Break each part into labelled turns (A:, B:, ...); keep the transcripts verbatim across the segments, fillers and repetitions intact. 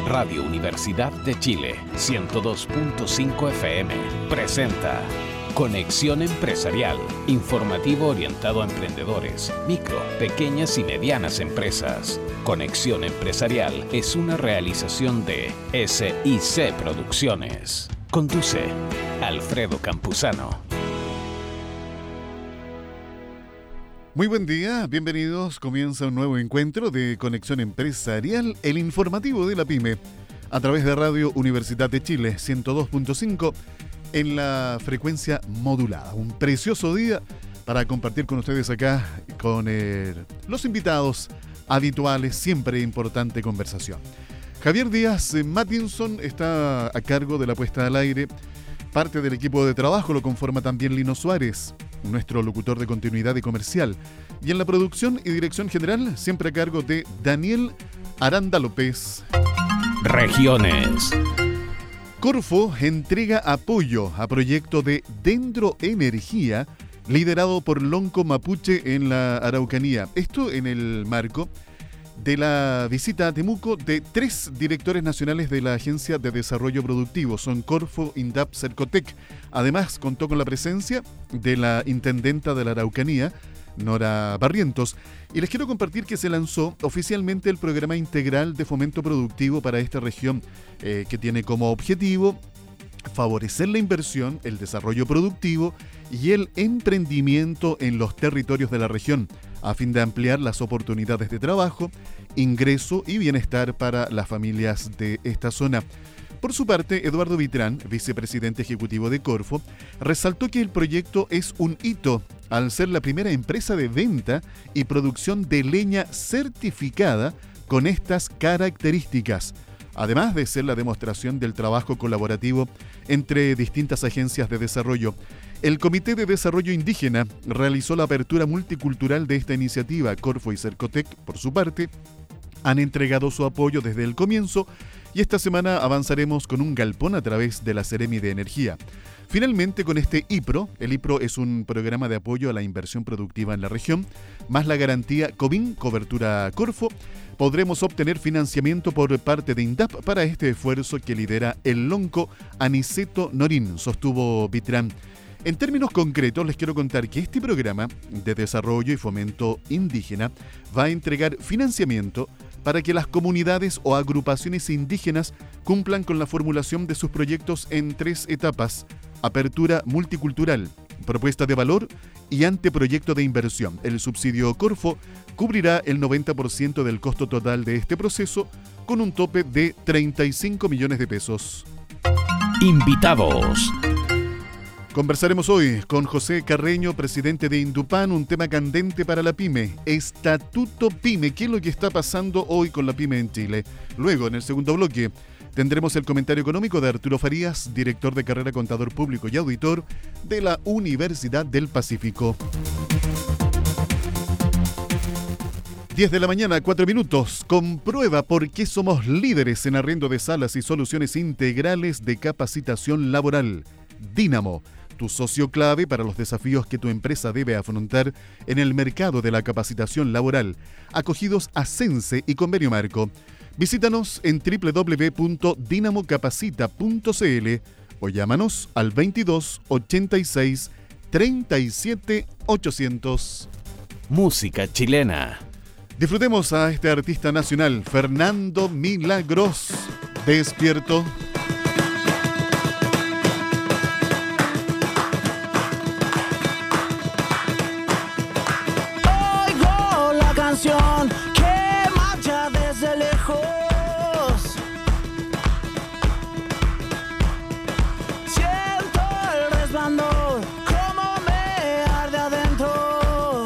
A: Radio Universidad de Chile, ciento dos punto cinco F M, presenta Conexión Empresarial, informativo orientado a emprendedores, micro, pequeñas y medianas empresas. Conexión Empresarial es una realización de S I C Producciones. Conduce Alfredo Campuzano.
B: Muy buen día, bienvenidos. Comienza un nuevo encuentro de Conexión Empresarial, el informativo de la PYME, a través de Radio Universidad de Chile, ciento dos punto cinco, en la frecuencia modulada. Un precioso día para compartir con ustedes acá, con eh, los invitados habituales, siempre importante conversación. Javier Díaz Mattinson está a cargo de la puesta al aire. Parte del equipo de trabajo lo conforma también Lino Suárez, nuestro locutor de continuidad y comercial. Y en la producción y dirección general, siempre a cargo de Daniel Aranda López.
A: Regiones.
B: Corfo entrega apoyo a proyecto de Dendroenergía liderado por Lonco Mapuche en la Araucanía. Esto en el marco de la visita a Temuco de tres directores nacionales de la Agencia de Desarrollo Productivo, son Corfo, INDAP, Cercotec. Además, contó con la presencia de la intendenta de la Araucanía, Nora Barrientos, y les quiero compartir que se lanzó oficialmente el Programa Integral de Fomento Productivo para esta región, eh, que tiene como objetivo favorecer la inversión, el desarrollo productivo y el emprendimiento en los territorios de la región, a fin de ampliar las oportunidades de trabajo, ingreso y bienestar para las familias de esta zona. Por su parte, Eduardo Vitrán, vicepresidente ejecutivo de Corfo, resaltó que el proyecto es un hito al ser la primera empresa de venta y producción de leña certificada con estas características, además de ser la demostración del trabajo colaborativo entre distintas agencias de desarrollo. El Comité de Desarrollo Indígena realizó la apertura multicultural de esta iniciativa. Corfo y Cercotec, por su parte, han entregado su apoyo desde el comienzo y esta semana avanzaremos con un galpón a través de la Seremi de Energía. Finalmente, con este IPRO, el IPRO es un programa de apoyo a la inversión productiva en la región, más la garantía COVID, cobertura Corfo, podremos obtener financiamiento por parte de INDAP para este esfuerzo que lidera el Lonco Aniceto Norín, sostuvo Vitrán. En términos concretos, les quiero contar que este programa de desarrollo y fomento indígena va a entregar financiamiento para que las comunidades o agrupaciones indígenas cumplan con la formulación de sus proyectos en tres etapas: apertura multicultural, propuesta de valor y anteproyecto de inversión. El subsidio Corfo cubrirá el noventa por ciento del costo total de este proceso con un tope de treinta y cinco millones de pesos.
A: Invitados.
B: Conversaremos hoy con José Carreño, presidente de Indupan, un tema candente para la PYME, Estatuto PYME. ¿Qué es lo que está pasando hoy con la PYME en Chile? Luego, en el segundo bloque, tendremos el comentario económico de Arturo Farías, director de carrera Contador Público y Auditor de la Universidad del Pacífico. diez de la mañana, cuatro minutos. Comprueba por qué somos líderes en arriendo de salas y soluciones integrales de capacitación laboral. Dínamo, tu socio clave para los desafíos que tu empresa debe afrontar en el mercado de la capacitación laboral. Acogidos a Sense y Convenio Marco. Visítanos en doble u doble u doble u punto dinamo capacita punto c l o llámanos al veintidós ochenta y seis treinta y siete ochocientos.
A: Música chilena.
B: Disfrutemos a este artista nacional, Fernando Milagros. Despierto.
C: Oigo la canción que marcha desde lejos. Siento el resplandor como me arde adentro.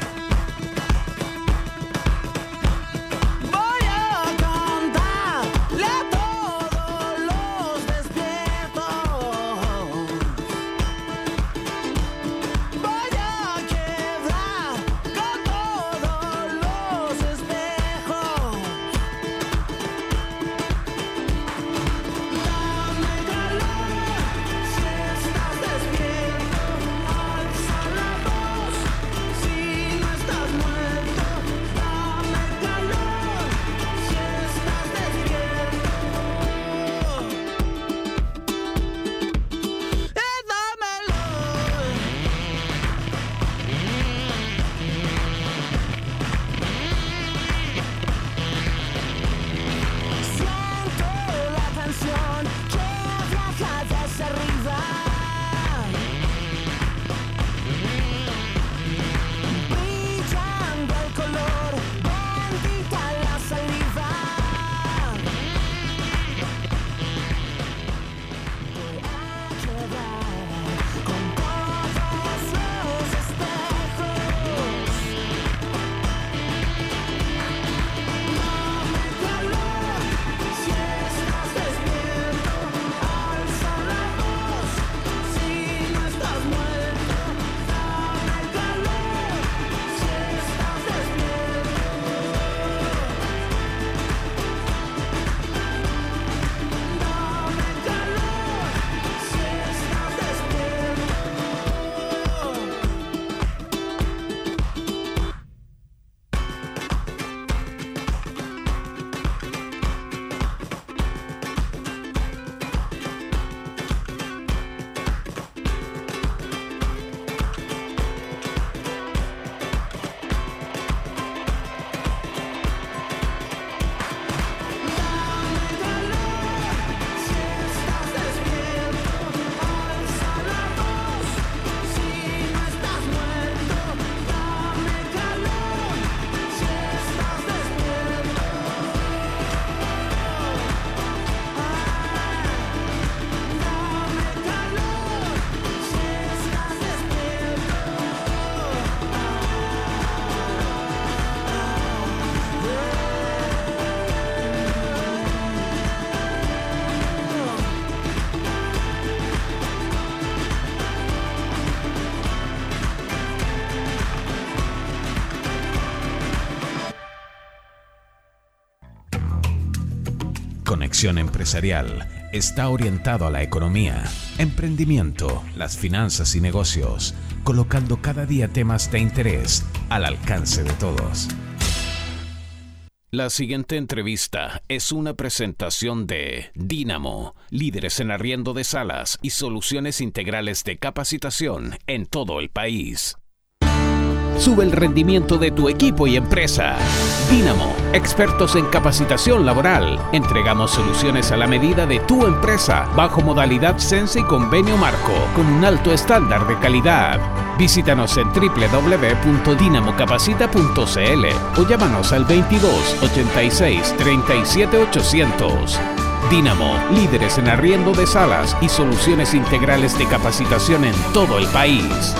C: Voy a cantarle a todos los despiertos. Voy a quebrar con todos los
A: Conexión Empresarial está orientado a la economía, emprendimiento, las finanzas y negocios, colocando cada día temas de interés al alcance de todos. La siguiente entrevista es una presentación de Dynamo, líderes en arriendo de salas y soluciones integrales de capacitación en todo el país. Sube el rendimiento de tu equipo y empresa. Dynamo, expertos en capacitación laboral. Entregamos soluciones a la medida de tu empresa, bajo modalidad Sense y convenio marco, con un alto estándar de calidad. Visítanos en doble u doble u doble u punto dynamo capacita punto c l o llámanos al veintidós, ochenta y seis, treinta y siete ochocientos. Dynamo, líderes en arriendo de salas y soluciones integrales de capacitación en todo el país.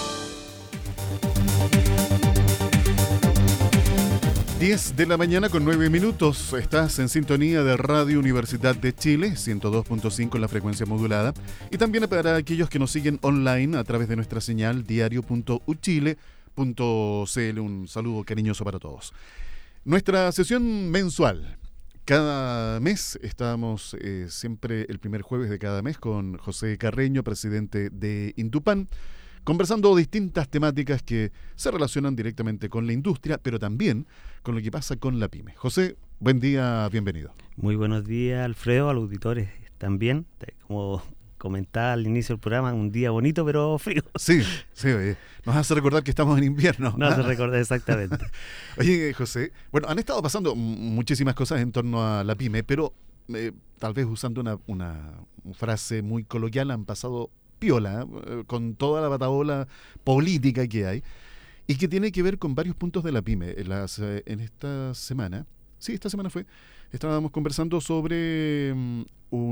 B: diez de la mañana con nueve minutos. Estás en sintonía de Radio Universidad de Chile, ciento dos punto cinco en la frecuencia modulada. Y también para aquellos que nos siguen online a través de nuestra señal diario punto u chile punto c l. Un saludo cariñoso para todos. Nuestra sesión mensual. Cada mes estamos eh, siempre el primer jueves de cada mes con José Carreño, presidente de Intupan, conversando distintas temáticas que se relacionan directamente con la industria, pero también con lo que pasa con la pyme. José, buen día, bienvenido.
D: Muy buenos días, Alfredo, a los auditores también. Como comentaba al inicio del programa, un día bonito pero frío.
B: Sí, sí, oye, nos hace recordar que estamos en invierno.
D: Nos hace recordar exactamente.
B: Oye, José, bueno, han estado pasando muchísimas cosas en torno a la pyme, pero eh, tal vez usando una, una frase muy coloquial, han pasado piola, eh, con toda la batabola política que hay, y que tiene que ver con varios puntos de la pyme. En, las, eh, en esta semana, sí, esta semana fue, estábamos conversando sobre um,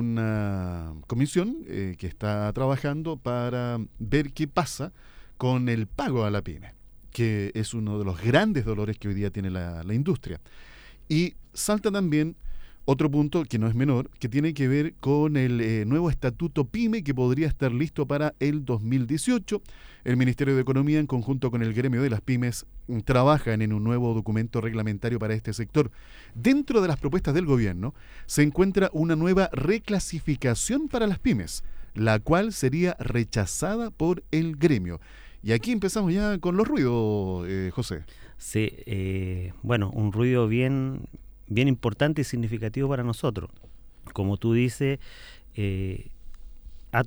B: una comisión eh, que está trabajando para ver qué pasa con el pago a la pyme, que es uno de los grandes dolores que hoy día tiene la, la industria. Y salta también otro punto que no es menor, que tiene que ver con el eh, nuevo estatuto PYME que podría estar listo para el dos mil dieciocho. El Ministerio de Economía, en conjunto con el gremio de las pymes, trabajan en un nuevo documento reglamentario para este sector. Dentro de las propuestas del gobierno se encuentra una nueva reclasificación para las pymes, la cual sería rechazada por el gremio. Y aquí empezamos ya con los ruidos, eh, José.
D: Sí, eh, bueno, un ruido bien... bien importante y significativo para nosotros. Como tú dices, eh, ha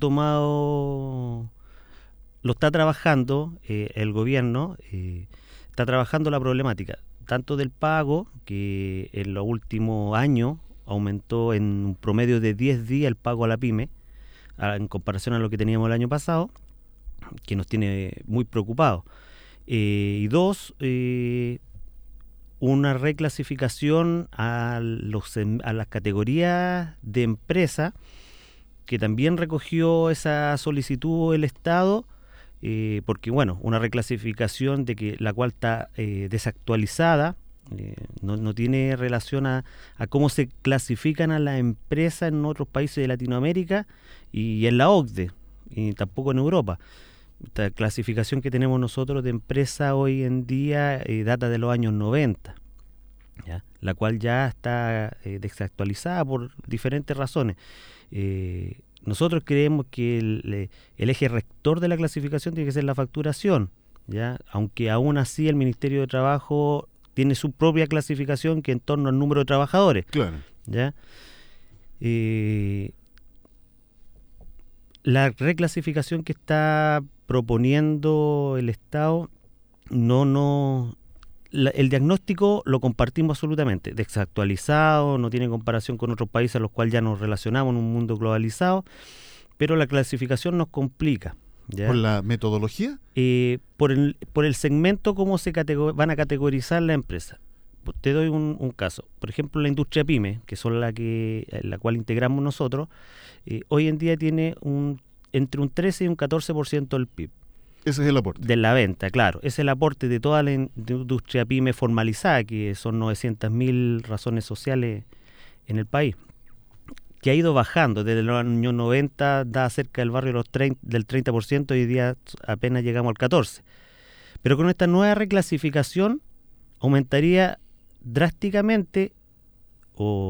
D: tomado, lo está trabajando eh, el gobierno, eh, está trabajando la problemática, tanto del pago, que en los últimos años aumentó en un promedio de diez días el pago a la pyme, a, en comparación a lo que teníamos el año pasado, que nos tiene muy preocupados. Eh, y dos, eh, una reclasificación a, los, a las categorías de empresa, que también recogió esa solicitud el Estado, eh, porque bueno, una reclasificación de que la cual está eh, desactualizada, eh, no, no tiene relación a, a cómo se clasifican a las empresas en otros países de Latinoamérica y en la O C D E, y tampoco en Europa. Esta clasificación que tenemos nosotros de empresa hoy en día eh, data de los años noventa, ¿ya? La cual ya está eh, desactualizada por diferentes razones. Eh, nosotros creemos que el, el eje rector de la clasificación tiene que ser la facturación, ¿ya? Aunque aún así el Ministerio de Trabajo tiene su propia clasificación que en torno al número de trabajadores.
B: Claro.
D: ¿Ya? Eh, la reclasificación que está proponiendo el Estado, no, no, la, el diagnóstico lo compartimos absolutamente, desactualizado, no tiene comparación con otros países a los cuales ya nos relacionamos en un mundo globalizado, pero la clasificación nos complica, ¿ya?
B: ¿Por la metodología?
D: Eh, por, el, por el segmento, cómo se categor- van a categorizar la empresa. Te doy un, un caso. Por ejemplo, la industria PYME, que son la que la cual integramos nosotros, eh, hoy en día tiene un entre un trece y un catorce por ciento del P I B.
B: Ese es el aporte.
D: De la venta, claro. Es el aporte de toda la in- de industria PYME formalizada, que son novecientas mil razones sociales en el país, que ha ido bajando. Desde los años noventa da cerca del barrio los treinta, del treinta por ciento, y hoy día apenas llegamos al catorce por ciento. Pero con esta nueva reclasificación aumentaría drásticamente o,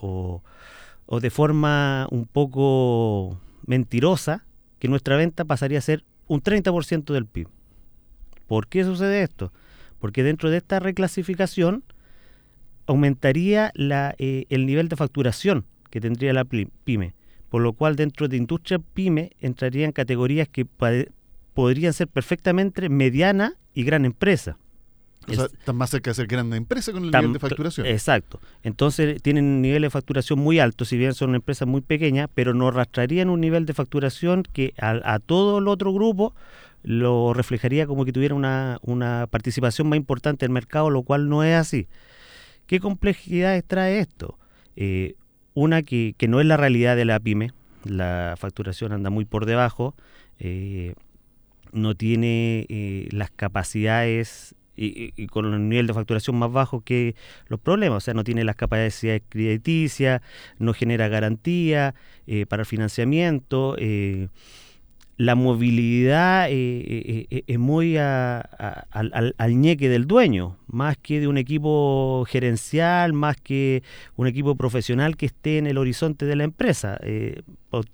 D: o, o de forma un poco mentirosa que nuestra venta pasaría a ser un treinta por ciento del P I B. ¿Por qué sucede esto? Porque dentro de esta reclasificación aumentaría la, eh, el nivel de facturación que tendría la pyme, por lo cual dentro de industria pyme entrarían categorías que pade- podrían ser perfectamente mediana y gran empresa.
B: O sea, están más cerca de ser grande empresa con el
D: Tam,
B: nivel de facturación.
D: Exacto. Entonces tienen un nivel de facturación muy alto, si bien son una empresa muy pequeña, pero nos arrastrarían un nivel de facturación que a, a todo el otro grupo lo reflejaría como que tuviera una, una participación más importante en el mercado, lo cual no es así. ¿Qué complejidades trae esto? Eh, una que, que no es la realidad de la pyme, la facturación anda muy por debajo, eh, no tiene eh, las capacidades y, y con un nivel de facturación más bajo que los problemas, o sea, no tiene las capacidades crediticias, no genera garantía eh, para el financiamiento, eh, la movilidad eh, eh, eh, es muy a, a, al, al ñeque del dueño, más que de un equipo gerencial, más que un equipo profesional que esté en el horizonte de la empresa. Eh,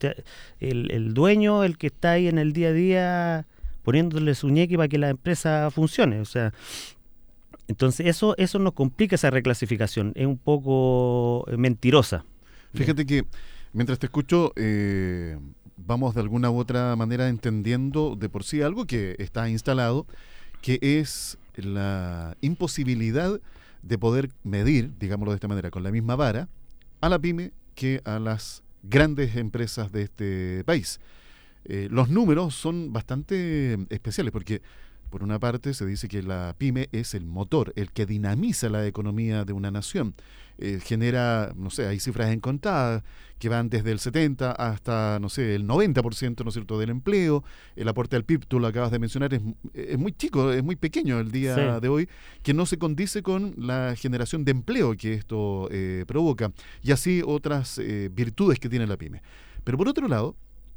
D: el, el dueño, el que está ahí en el día a día poniéndole su ñeque para que la empresa funcione. O sea, entonces eso, eso nos complica esa reclasificación, es un poco mentirosa.
B: Fíjate que mientras te escucho, eh, vamos de alguna u otra manera entendiendo de por sí algo que está instalado, que es la imposibilidad de poder medir, digámoslo de esta manera, con la misma vara, a la pyme que a las grandes empresas de este país. Eh, los números son bastante especiales porque, por una parte, se dice que la pyme es el motor, el que dinamiza la economía de una nación. Eh, genera, no sé, hay cifras encontradas que van desde el setenta hasta, no sé, el noventa por ciento, ¿no es cierto?, del empleo. El aporte al P I B, tú lo acabas de mencionar, es, es muy chico, es muy pequeño el día sí. de hoy, que no se condice con la generación de empleo que esto eh, provoca, y así otras eh, virtudes que tiene la pyme. Pero por otro lado,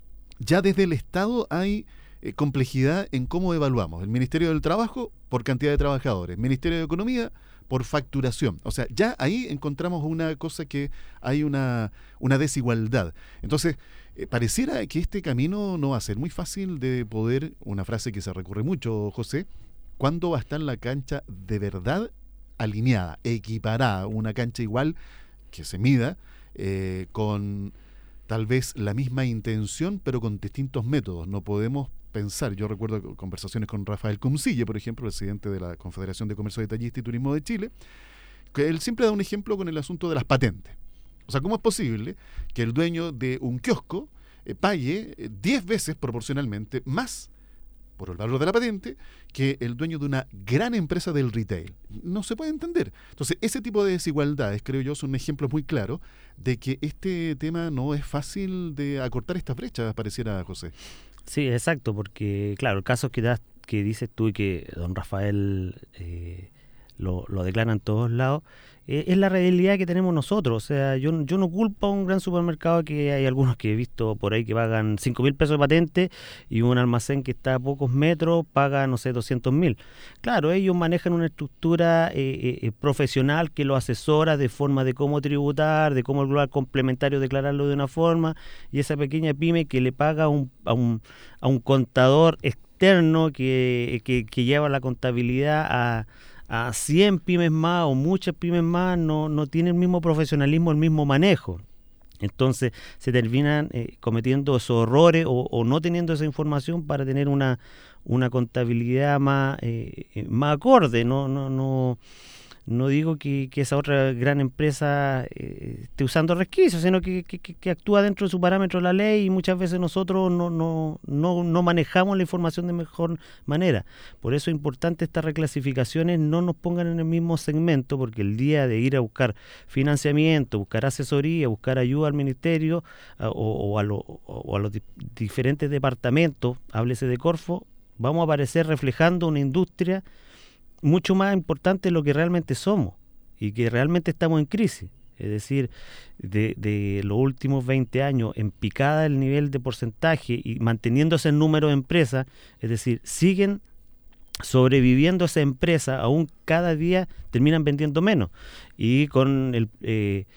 B: ya desde el Estado hay eh, complejidad en cómo evaluamos. El Ministerio del Trabajo por cantidad de trabajadores, el Ministerio de Economía por facturación. O sea, ya ahí encontramos una cosa que hay una, una desigualdad. Entonces, eh, pareciera que este camino no va a ser muy fácil de poder, una frase que se recurre mucho, José, ¿cuándo va a estar la cancha de verdad alineada, equiparada, una cancha igual que se mida eh, con tal vez la misma intención, pero con distintos métodos? No podemos pensar, yo recuerdo conversaciones con Rafael Cumcille, por ejemplo, presidente de la Confederación de Comercio Detallista y Turismo de Chile, que él siempre da un ejemplo con el asunto de las patentes. O sea, ¿cómo es posible que el dueño de un kiosco eh, pague diez veces proporcionalmente más por el valor de la patente que el dueño de una gran empresa del retail? No se puede entender. Entonces, ese tipo de desigualdades, creo yo, son ejemplos muy claros de que este tema no es fácil de acortar estas brechas, pareciera, José.
D: Sí, exacto, porque, claro, el caso que, das, que dices tú y que don Rafael eh, lo, lo declara en todos lados, eh, es la realidad que tenemos nosotros. O sea, yo, yo no culpo a un gran supermercado, que hay algunos que he visto por ahí que pagan cinco mil pesos de patente y un almacén que está a pocos metros paga, no sé, doscientos mil. Claro, ellos manejan una estructura eh, eh, profesional que lo asesora de forma de cómo tributar, de cómo el global complementario declararlo de una forma, y esa pequeña pyme que le paga un, a, un, a un contador externo que, que, que lleva la contabilidad a a cien pymes más o muchas pymes más, no, no tiene el mismo profesionalismo, el mismo manejo. Entonces se terminan eh, cometiendo esos errores o, o no teniendo esa información para tener una, una contabilidad más, eh, más acorde. No, no, no, no digo que, que esa otra gran empresa eh, esté usando resquicios, sino que, que, que actúa dentro de su parámetro de la ley, y muchas veces nosotros no, no, no, no manejamos la información de mejor manera. Por eso es importante estas reclasificaciones no nos pongan en el mismo segmento, porque el día de ir a buscar financiamiento, buscar asesoría, buscar ayuda al ministerio a, o, o, a lo, o a los di- diferentes departamentos, háblese de Corfo, vamos a aparecer reflejando una industria mucho más importante de lo que realmente somos y que realmente estamos en crisis. Es decir, de, de los últimos veinte años en picada el nivel de porcentaje y manteniéndose el número de empresas, es decir, siguen sobreviviendo esa empresa, aún cada día terminan vendiendo menos, y con el, eh,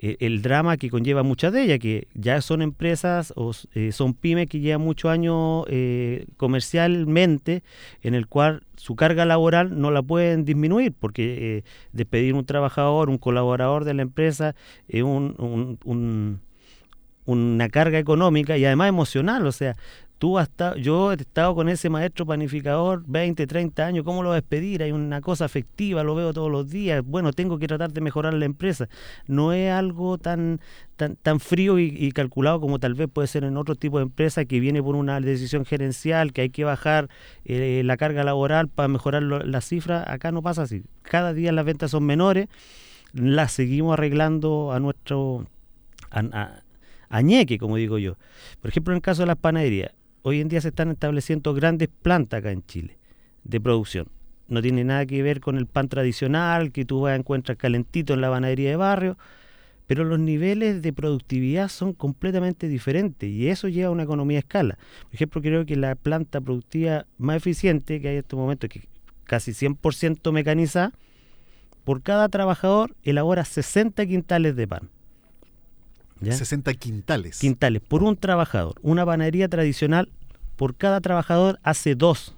D: eh, el drama que conlleva muchas de ellas, que ya son empresas o eh, son pymes que llevan muchos años eh, comercialmente, en el cual su carga laboral no la pueden disminuir, porque eh, despedir un trabajador, un colaborador de la empresa, es eh, un, un, un, una carga económica y además emocional. O sea, tú has estado, yo he estado con ese maestro panificador veinte, treinta años, ¿cómo lo vas a despedir? Hay una cosa afectiva, lo veo todos los días, bueno, tengo que tratar de mejorar la empresa. No es algo tan tan, tan frío y, y calculado como tal vez puede ser en otro tipo de empresa, que viene por una decisión gerencial, que hay que bajar eh, la carga laboral para mejorar lo, la cifra. Acá no pasa así. Cada día las ventas son menores, las seguimos arreglando a nuestro a, a, añeque, como digo yo. Por ejemplo, en el caso de las panaderías, hoy en día se están estableciendo grandes plantas acá en Chile de producción. No tiene nada que ver con el pan tradicional que tú vas a encontrar calentito en la panadería de barrio, pero los niveles de productividad son completamente diferentes y eso lleva a una economía a escala. Por ejemplo, creo que la planta productiva más eficiente que hay en este momento, que casi cien por ciento mecanizada, por cada trabajador elabora sesenta quintales de pan. ¿Ya?
B: sesenta quintales.
D: Quintales, por un trabajador. Una panadería tradicional, por cada trabajador hace dos.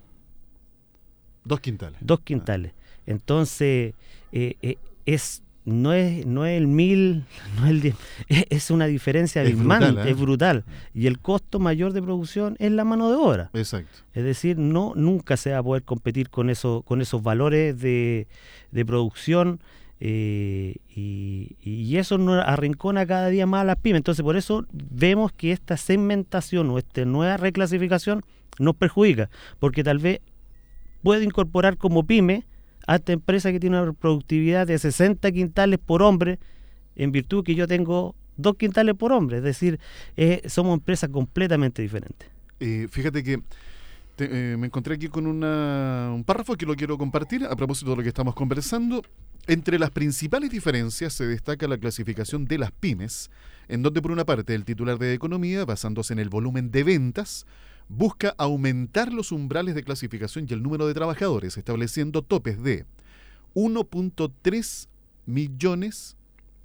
B: Dos quintales.
D: Dos quintales. Ah. Entonces, eh, eh, es no es no es el mil, no es el diez, es, es una diferencia abismante, es brutal, ¿eh? es brutal. Y el costo mayor de producción es la mano de obra.
B: Exacto.
D: Es decir, no nunca se va a poder competir con eso, con esos valores de, de producción. Eh, y, y eso nos arrincona cada día más a las pymes. Entonces, por eso vemos que esta segmentación o esta nueva reclasificación nos perjudica, porque tal vez puede incorporar como pyme a esta empresa que tiene una productividad de sesenta quintales por hombre, en virtud que yo tengo dos quintales por hombre. Es decir, eh, somos empresas completamente diferentes.
B: Eh, fíjate que te, eh, me encontré aquí con una, un párrafo que lo quiero compartir a propósito de lo que estamos conversando. Entre las principales diferencias se destaca la clasificación de las pymes, en donde por una parte el titular de Economía, basándose en el volumen de ventas, busca aumentar los umbrales de clasificación y el número de trabajadores, estableciendo topes de uno punto tres millones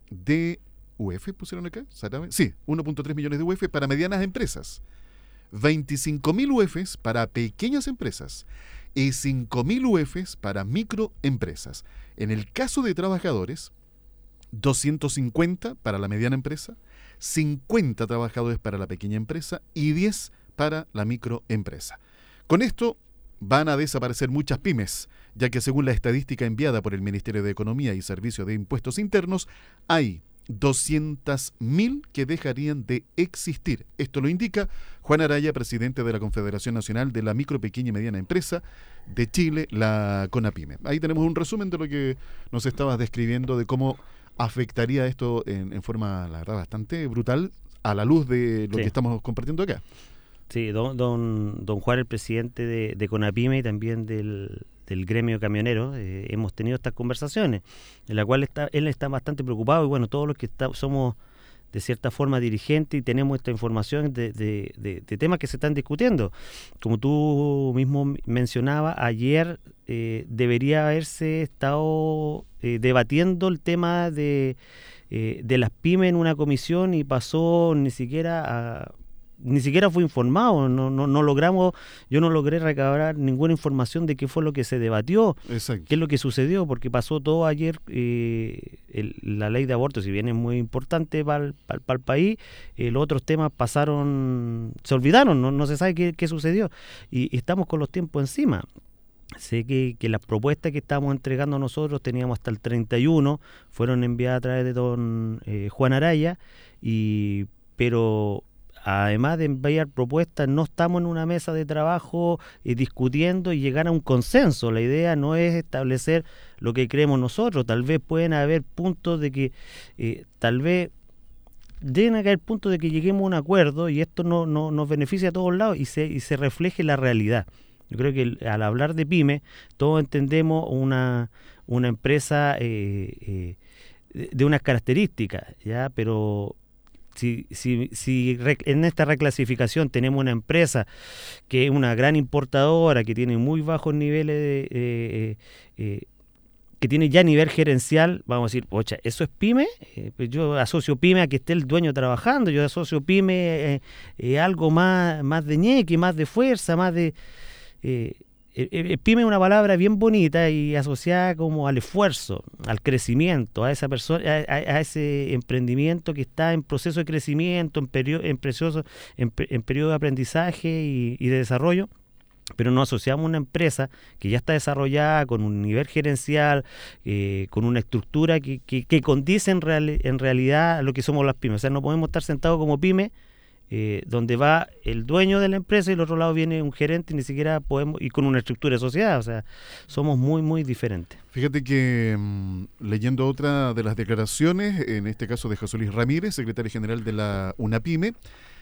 B: de U F, ¿pusieron acá? Sí, uno punto tres millones de U F para medianas empresas, veinticinco mil U Fs para pequeñas empresas y cinco mil U Fs para microempresas. En el caso de trabajadores, doscientos cincuenta para la mediana empresa, cincuenta trabajadores para la pequeña empresa y diez para la microempresa. Con esto van a desaparecer muchas pymes, ya que según la estadística enviada por el Ministerio de Economía y Servicio de Impuestos Internos, hay doscientos mil que dejarían de existir. Esto lo indica Juan Araya, presidente de la Confederación Nacional de la Micro, Pequeña y Mediana Empresa de Chile, la CONAPYME. Ahí tenemos un resumen de lo que nos estabas describiendo, de cómo afectaría esto en, en forma, la verdad, bastante brutal a la luz de lo sí. que estamos compartiendo acá.
D: Sí, don, don, don Juan, el presidente de, de CONAPYME y también del, del gremio camionero, eh, hemos tenido estas conversaciones, en la cual está, él está bastante preocupado, y bueno, todos los que está, somos de cierta forma dirigentes y tenemos esta información de, de, de, de temas que se están discutiendo. Como tú mismo mencionabas, ayer eh, debería haberse estado eh, debatiendo el tema de, eh, de las pymes en una comisión y pasó ni siquiera a... ni siquiera fue informado, no, no, no logramos, yo no logré recabar ninguna información de qué fue lo que se debatió,
B: Exacto.
D: qué es lo que sucedió, porque pasó todo ayer, eh, el, la ley de aborto, si bien es muy importante para el, para, para el país, eh, los otros temas pasaron, se olvidaron, no, no se sabe qué, qué sucedió, y, y estamos con los tiempos encima. Sé que, que las propuestas que estábamos entregando nosotros teníamos hasta el treinta y uno, fueron enviadas a través de don eh, Juan Araya, y pero... además de enviar propuestas, no estamos en una mesa de trabajo eh, discutiendo y llegar a un consenso. La idea no es establecer lo que creemos nosotros. Tal vez pueden haber puntos de que, eh, tal vez deben haber puntos de que lleguemos a un acuerdo y esto no, no nos beneficia a todos lados y se, y se refleje la realidad. Yo creo que el, al hablar de pyme, todos entendemos una, una empresa eh, eh, de unas características, ¿ya? Pero... Si, si, si en esta reclasificación tenemos una empresa que es una gran importadora, que tiene muy bajos niveles de, eh, eh, que tiene ya nivel gerencial, vamos a decir, ocha, ¿eso es pyme? Eh, pues yo asocio pyme a que esté el dueño trabajando, yo asocio pyme eh, eh, algo más, más de ñeque, más de fuerza, más de... Eh, eh, eh, pyme es una palabra bien bonita y asociada como al esfuerzo, al crecimiento, a esa persona, a, a, a ese emprendimiento que está en proceso de crecimiento, en periodo, en precioso, en, en periodo de aprendizaje y, y de desarrollo. Pero no asociamos una empresa que ya está desarrollada con un nivel gerencial, eh, con una estructura que, que, que condice en, real, en realidad a lo que somos las pymes. O sea, no podemos estar sentados como pyme, eh, donde va el dueño de la empresa y del otro lado viene un gerente y ni siquiera podemos, y con una estructura de sociedad. O sea, somos muy, muy diferentes.
B: Fíjate que mmm, leyendo otra de las declaraciones, en este caso de José Luis Ramírez, secretario general de la UNAPYME,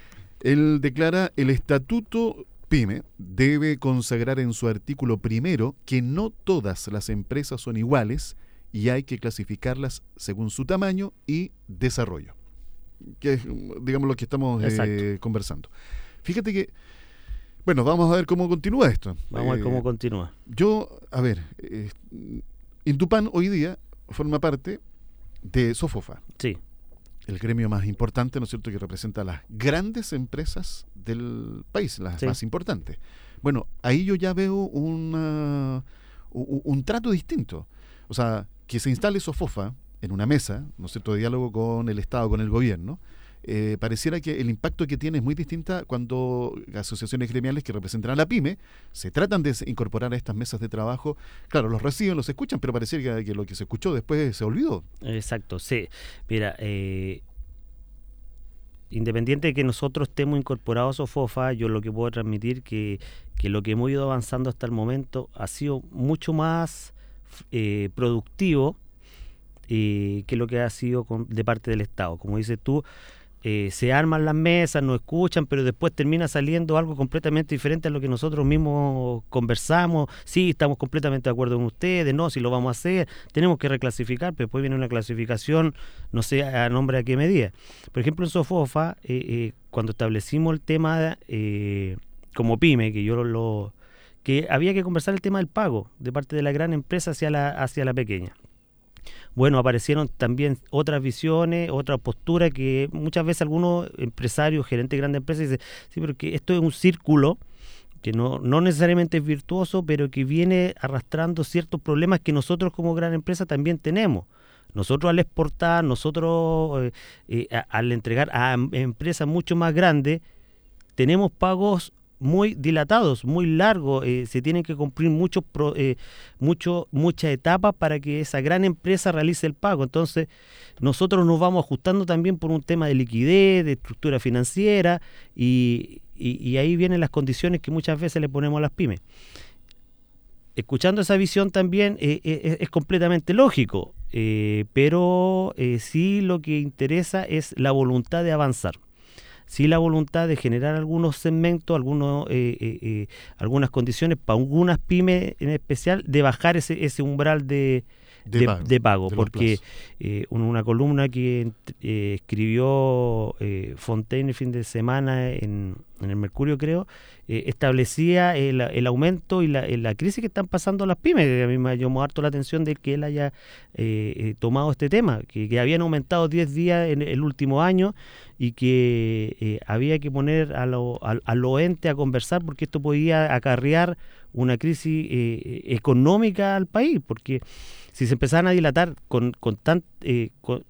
B: él declara: el estatuto PYME debe consagrar en su artículo primero que no todas las empresas son iguales y hay que clasificarlas según su tamaño y desarrollo, que es, digamos, lo que estamos eh, conversando. Fíjate que, bueno, vamos a ver cómo continúa esto.
D: Vamos eh, a ver cómo continúa.
B: Yo, a ver, eh, Intupan hoy día forma parte de Sofofa.
D: Sí.
B: El gremio más importante, ¿no es cierto?, que representa a las grandes empresas del país, las sí. más importantes. Bueno, ahí yo ya veo una, un, un trato distinto. O sea, que se instale Sofofa en una mesa, ¿no es cierto?, de diálogo con el Estado, con el gobierno, eh, pareciera que el impacto que tiene es muy distinta cuando asociaciones gremiales que representan a la pyme se tratan de incorporar a estas mesas de trabajo. Claro, los reciben, los escuchan, pero pareciera que, que lo que se escuchó después se olvidó.
D: Exacto, sí. Mira, eh, independiente de que nosotros estemos incorporados a Sofofa, yo lo que puedo transmitir que, que lo que hemos ido avanzando hasta el momento ha sido mucho más eh, productivo eh, que lo que ha sido con, de parte del Estado. Como dices tú, Eh, se arman las mesas, nos escuchan, pero después termina saliendo algo completamente diferente a lo que nosotros mismos conversamos. Sí, estamos completamente de acuerdo con ustedes, no, si lo vamos a hacer, tenemos que reclasificar, pero después viene una clasificación, no sé a nombre de qué medida. Por ejemplo, en Sofofa, eh, eh, cuando establecimos el tema eh, como pyme, que yo lo, lo que había que conversar el tema del pago de parte de la gran empresa hacia la, hacia la pequeña. Bueno, aparecieron también otras visiones, otra postura que muchas veces algunos empresarios, gerentes de grandes empresas dicen, sí, pero que esto es un círculo que no, no necesariamente es virtuoso, pero que viene arrastrando ciertos problemas que nosotros como gran empresa también tenemos. Nosotros al exportar, nosotros eh, eh, a, al entregar a empresas mucho más grandes, tenemos pagos muy dilatados, muy largos, eh, se tienen que cumplir muchos pro, eh, mucho, muchas etapas para que esa gran empresa realice el pago. Entonces nosotros nos vamos ajustando también por un tema de liquidez, de estructura financiera y, y, y ahí vienen las condiciones que muchas veces le ponemos a las pymes. Escuchando esa visión también eh, eh, es completamente lógico, eh, pero eh, sí lo que interesa es la voluntad de avanzar. Sí, la voluntad de generar algunos segmentos, algunos, eh, eh, eh, algunas condiciones para algunas pymes en especial, de bajar ese, ese umbral de, de, de pago, de pago de porque eh, una columna que eh, escribió eh, Fontaine el fin de semana en, en el Mercurio, creo, eh, establecía el, el aumento y la, la crisis que están pasando las pymes. A mí me llamó harto la atención de que él haya eh, eh, tomado este tema, que, que habían aumentado diez días en el último año y que eh, había que poner a lo, a, a lo ente a conversar porque esto podía acarrear una crisis eh, económica al país, porque si se empezaran a dilatar con, con tan eh, con,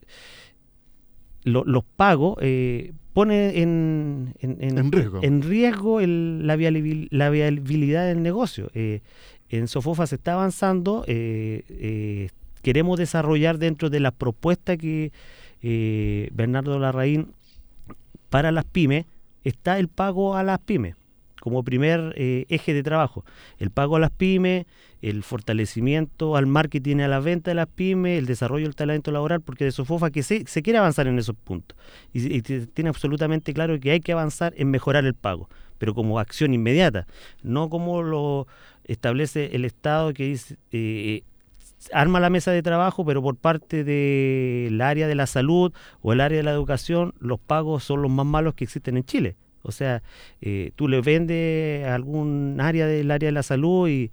D: lo, los pagos, eh, pone en, en, en,
B: en riesgo,
D: en riesgo el, la, viabil, la viabilidad del negocio. Eh, en Sofofa se está avanzando, eh, eh, queremos desarrollar dentro de las propuestas que eh, Bernardo Larraín para las pymes, está el pago a las pymes como primer eh, eje de trabajo. El pago a las pymes, el fortalecimiento al marketing y a la venta de las pymes, el desarrollo del talento laboral, porque de Sofofa que se, se quiere avanzar en esos puntos. Y, y tiene absolutamente claro que hay que avanzar en mejorar el pago, pero como acción inmediata, no como lo establece el Estado que dice... Eh, arma la mesa de trabajo, pero por parte del área de la salud o el área de la educación, los pagos son los más malos que existen en Chile. O sea, eh, tú le vendes a algún área del área de la salud y,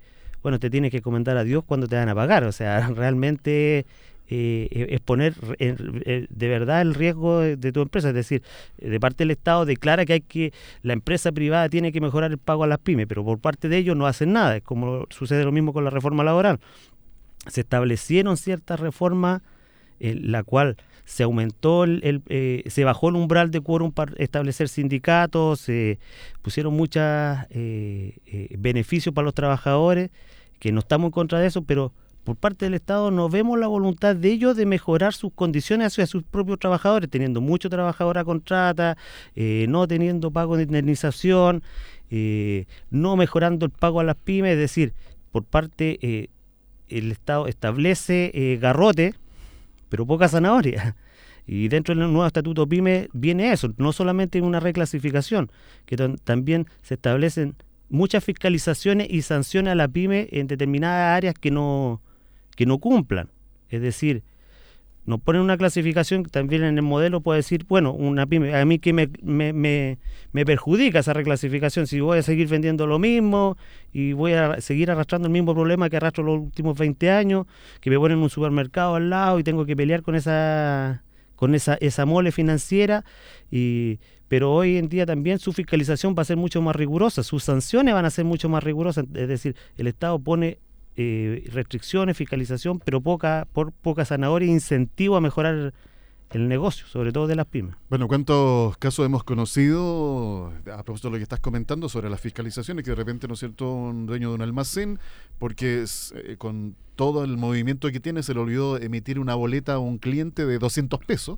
D: bueno, te tienes que encomendar a Dios cuando te van a pagar. O sea, realmente eh, es poner eh, eh, de verdad el riesgo de, de tu empresa. Es decir, de parte del Estado declara que hay que la empresa privada tiene que mejorar el pago a las pymes, pero por parte de ellos no hacen nada. Es como sucede lo mismo con la reforma laboral. Se establecieron ciertas reformas en la cual se aumentó, el, el eh, se bajó el umbral de quórum para establecer sindicatos, se pusieron muchos eh, eh, beneficios para los trabajadores, que no estamos en contra de eso, pero por parte del Estado no vemos la voluntad de ellos de mejorar sus condiciones hacia sus propios trabajadores, teniendo mucho trabajador a contrata, eh, no teniendo pago de indemnización, eh, no mejorando el pago a las pymes. Es decir, por parte eh, el Estado establece eh, garrote, pero poca zanahoria. Y dentro del nuevo estatuto PYME viene eso, no solamente una reclasificación, que t- también se establecen muchas fiscalizaciones y sanciones a la PYME en determinadas áreas que no, que no cumplan. Es decir, nos ponen una clasificación que también en el modelo puede decir, bueno, una PYME, a mí que me, me, me, me perjudica esa reclasificación, si voy a seguir vendiendo lo mismo y voy a seguir arrastrando el mismo problema que arrastro los últimos veinte años, que me ponen un supermercado al lado y tengo que pelear con esa con esa, esa mole financiera, y pero hoy en día también su fiscalización va a ser mucho más rigurosa, sus sanciones van a ser mucho más rigurosas. Es decir, el Estado pone eh, restricciones, fiscalización, pero poca por poca zanahoria e incentivo a mejorar el negocio, sobre todo de las pymes.
B: Bueno, ¿cuántos casos hemos conocido, a propósito de lo que estás comentando sobre las fiscalizaciones, que de repente, ¿no es cierto?, un dueño de un almacén, porque es, eh, con todo el movimiento que tiene, se le olvidó emitir una boleta a un cliente de doscientos pesos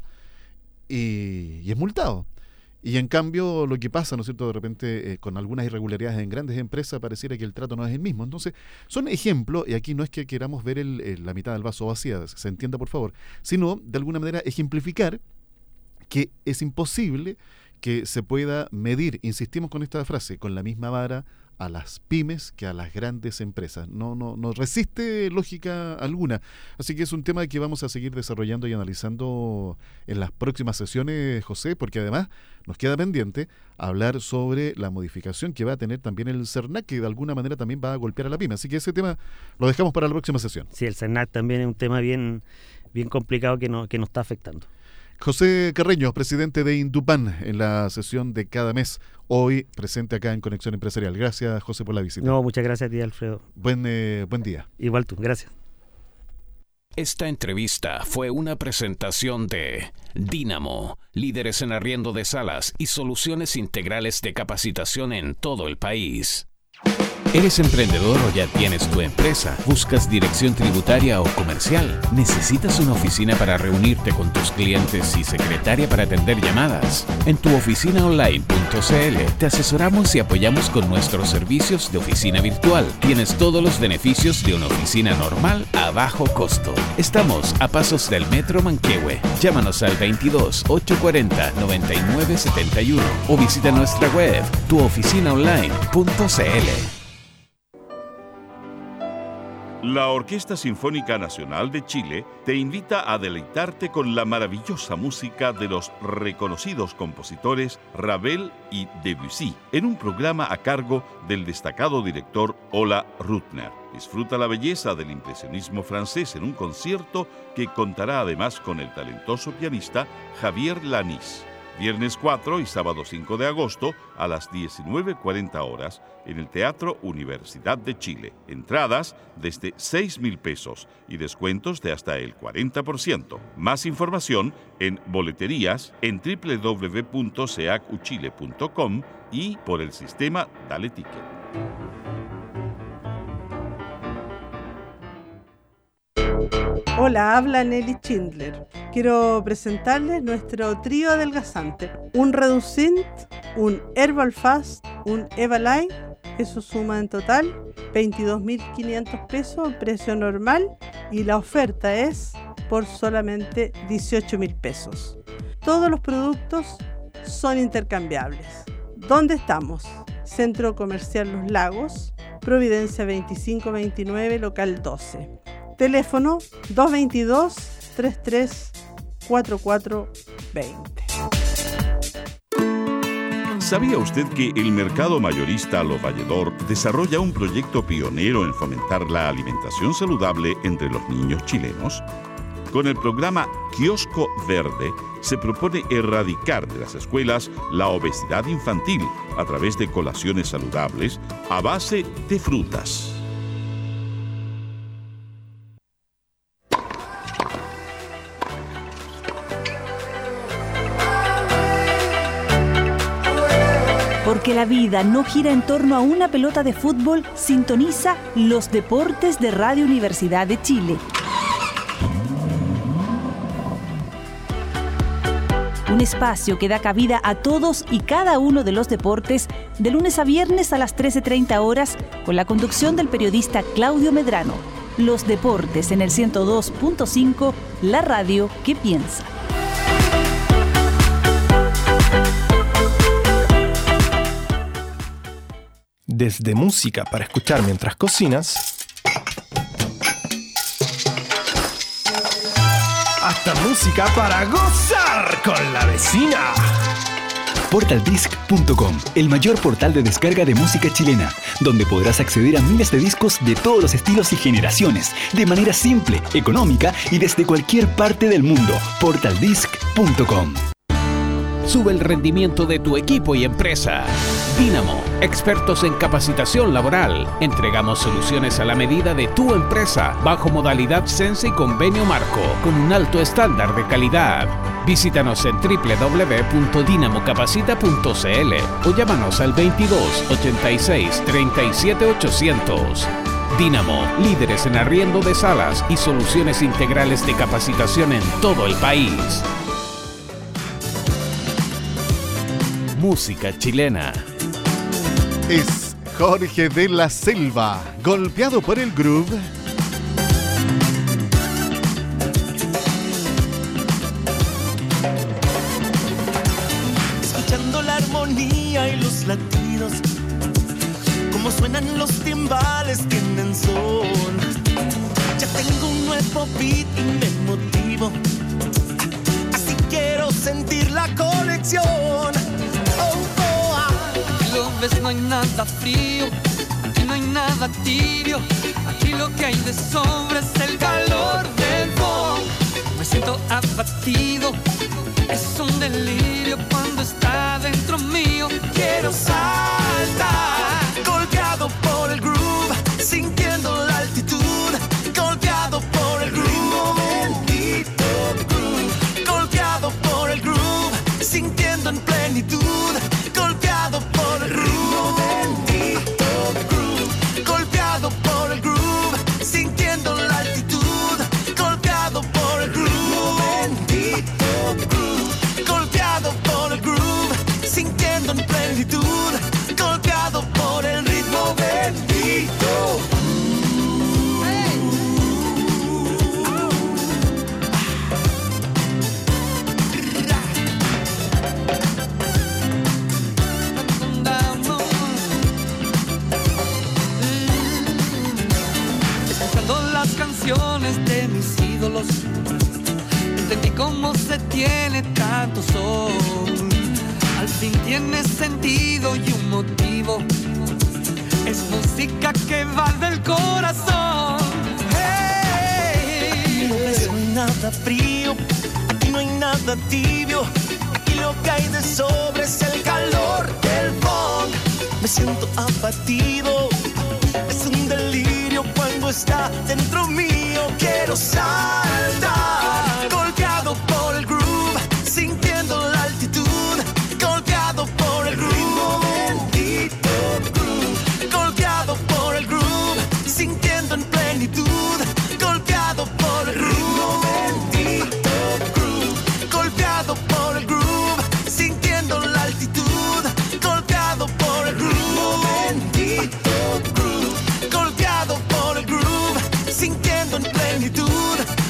B: y, y es multado? Y en cambio, lo que pasa, ¿no es cierto?, de repente eh, con algunas irregularidades en grandes empresas, pareciera que el trato no es el mismo. Entonces, son ejemplos, y aquí no es que queramos ver el, el, la mitad del vaso vacía, se entienda por favor, sino de alguna manera ejemplificar que es imposible que se pueda medir, insistimos con esta frase, con la misma vara a las pymes que a las grandes empresas. No, no, no resiste lógica alguna. Así que es un tema que vamos a seguir desarrollando y analizando en las próximas sesiones, José, porque además nos queda pendiente hablar sobre la modificación que va a tener también el CERNAC, que de alguna manera también va a golpear a la pyme. Así que ese tema lo dejamos para la próxima sesión.
D: Sí, el CERNAC también es un tema bien, bien complicado que, no, que nos está afectando.
B: José Carreño, presidente de Indupan, en la sesión de cada mes, hoy presente acá en Conexión Empresarial. Gracias, José, por la visita.
D: No, muchas gracias a ti, Alfredo.
B: Buen, eh, buen día.
D: Igual tú, gracias.
A: Esta entrevista fue una presentación de Dínamo, líderes en arriendo de salas y soluciones integrales de capacitación en todo el país. ¿Eres emprendedor o ya tienes tu empresa? ¿Buscas dirección tributaria o comercial? ¿Necesitas una oficina para reunirte con tus clientes y secretaria para atender llamadas? En tu oficina online punto c l te asesoramos y apoyamos con nuestros servicios de oficina virtual. Tienes todos los beneficios de una oficina normal a bajo costo. Estamos a pasos del Metro Manquehue. Llámanos al veintidós, ochocientos cuarenta, noventa y nueve setenta y uno o visita nuestra web tu oficina online punto c l.
E: La Orquesta Sinfónica Nacional de Chile te invita a deleitarte con la maravillosa música de los reconocidos compositores Ravel y Debussy en un programa a cargo del destacado director Ola Rutner. Disfruta la belleza del impresionismo francés en un concierto que contará además con el talentoso pianista Javier Lanís. Viernes cuatro y sábado cinco de agosto a las diecinueve cuarenta horas en el Teatro Universidad de Chile. Entradas desde seis mil pesos y descuentos de hasta el cuarenta por ciento. Más información en boleterías en doble u doble u doble u punto seac u chile punto com y por el sistema Dale Ticket.
F: Hola, habla Nelly Schindler. Quiero presentarles nuestro trío adelgazante. Un Reducint, un Herbal Fast, un Evaline. Eso suma en total veintidós mil quinientos pesos, precio normal. Y la oferta es por solamente dieciocho mil pesos. Todos los productos son intercambiables. ¿Dónde estamos? Centro Comercial Los Lagos, Providencia veinticinco veintinueve, local doce. Teléfono dos veintidós, treinta y tres, cuarenta y cuatro veinte.
E: ¿Sabía usted que el mercado mayorista Los Valledor desarrolla un proyecto pionero en fomentar la alimentación saludable entre los niños chilenos? Con el programa Kiosco Verde se propone erradicar de las escuelas la obesidad infantil a través de colaciones saludables a base de frutas.
G: Porque la vida no gira en torno a una pelota de fútbol, sintoniza los deportes de Radio Universidad de Chile. Un espacio que da cabida a todos y cada uno de los deportes de lunes a viernes a las trece treinta horas con la conducción del periodista Claudio Medrano. Los deportes en el ciento dos punto cinco, la radio que piensa.
H: Desde música para escuchar mientras cocinas, hasta música para gozar con la vecina.
I: Portal Disc punto com, el mayor portal de descarga de música chilena, donde podrás acceder a miles de discos de todos los estilos y generaciones, de manera simple, económica y desde cualquier parte del mundo. Portal Disc punto com.
A: Sube el rendimiento de tu equipo y empresa. Dínamo, expertos en capacitación laboral. Entregamos soluciones a la medida de tu empresa, bajo modalidad Sense y convenio marco, con un alto estándar de calidad. Visítanos en doble u doble u doble u punto dinamo capacita punto c l o llámanos al veintidós ochenta y seis treinta y siete ochocientos. Dínamo, líderes en arriendo de salas y soluciones integrales de capacitación en todo el país. Música chilena.
B: Es Jorge de la Selva, golpeado por el groove.
C: Escuchando la armonía y los latidos, como suenan los timbales, tienen son. Ya tengo un nuevo beat y me motivo, así quiero sentir la conexión.
J: Ves, no hay nada frío, aquí no hay nada tibio, aquí lo que hay de sobra es el calor del funk. Me siento abatido, es un delirio cuando está dentro mío. Quiero saltar, golpeado por el groove, sintiendo la altitud, golpeado por el groove, bendito groove, golpeado por el groove, sintiendo en plenitud. Golpeado por el groove, bendito groove. Golpeado por el groove, sintiendo la altitud. Golpeado por el groove, bendito groove. Golpeado por el groove, sintiendo en plenitud. Golpeado por el ritmo bendito. De mis ídolos, entendí cómo se tiene tanto sol. Al fin tiene sentido y un motivo. Es música que va del corazón.
C: Hey. No hay nada frío, aquí no hay nada tibio. Aquí lo que hay de sobre es el calor del funk. Me siento abatido, es un delirio cuando está dentro mío. Quiero saltar, golpeado por el groove, sintiendo la altitud. Golpeado por el groove, bendito groove. Golpeado por el groove, sintiendo en plenitud. Golpeado por el groove, bendito groove. Golpeado por el groove, sintiendo la altitud. Golpeado por el groove, bendito groove. Golpeado por el groove, sintiendo en plenitud.